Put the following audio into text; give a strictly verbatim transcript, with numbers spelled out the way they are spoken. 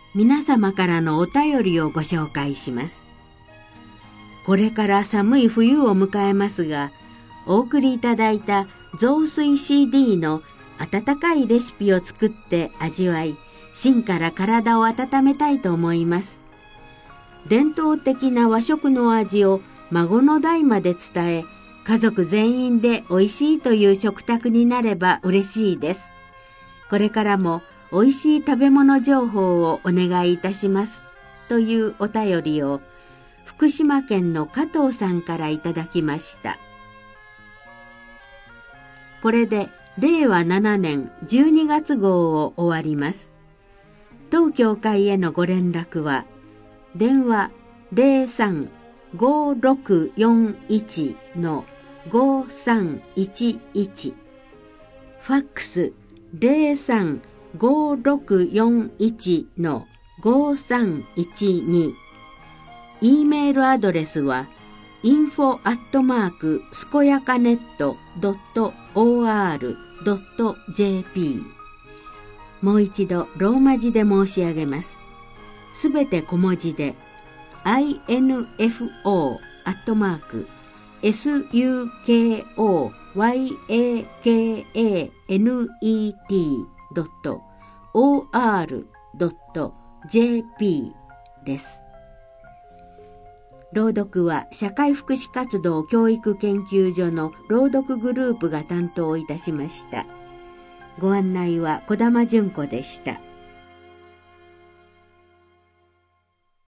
皆様からのお便りをご紹介します。これから寒い冬を迎えますが、お送りいただいた雑炊 シーディー の温かいレシピを作って味わい、芯から体を温めたいと思います。伝統的な和食の味を孫の代まで伝え、家族全員で美味しいという食卓になれば嬉しいです。これからも美味しい食べ物情報をお願いいたします。というお便りを福島県の加藤さんからいただきました。これでれいわななねんじゅうにがつ号を終わります。当教会へのご連絡は電話 ゼロさん ごーろくよんいち のごーさんいちいち、ファックス ゼロさん ごーろくよんいち のごーさんいちに、E メールアドレスは インフォ アットマーク スコヤカネット ドット オーアール ドット ジェーピー。 もう一度ローマ字で申し上げます。すべて小文字で インフォ アットマーク スコヤカネット ドット オーアール ドット ジェーピー です。朗読は社会福祉活動教育研究所の朗読グループが担当いたしました。ご案内は小玉純子でした。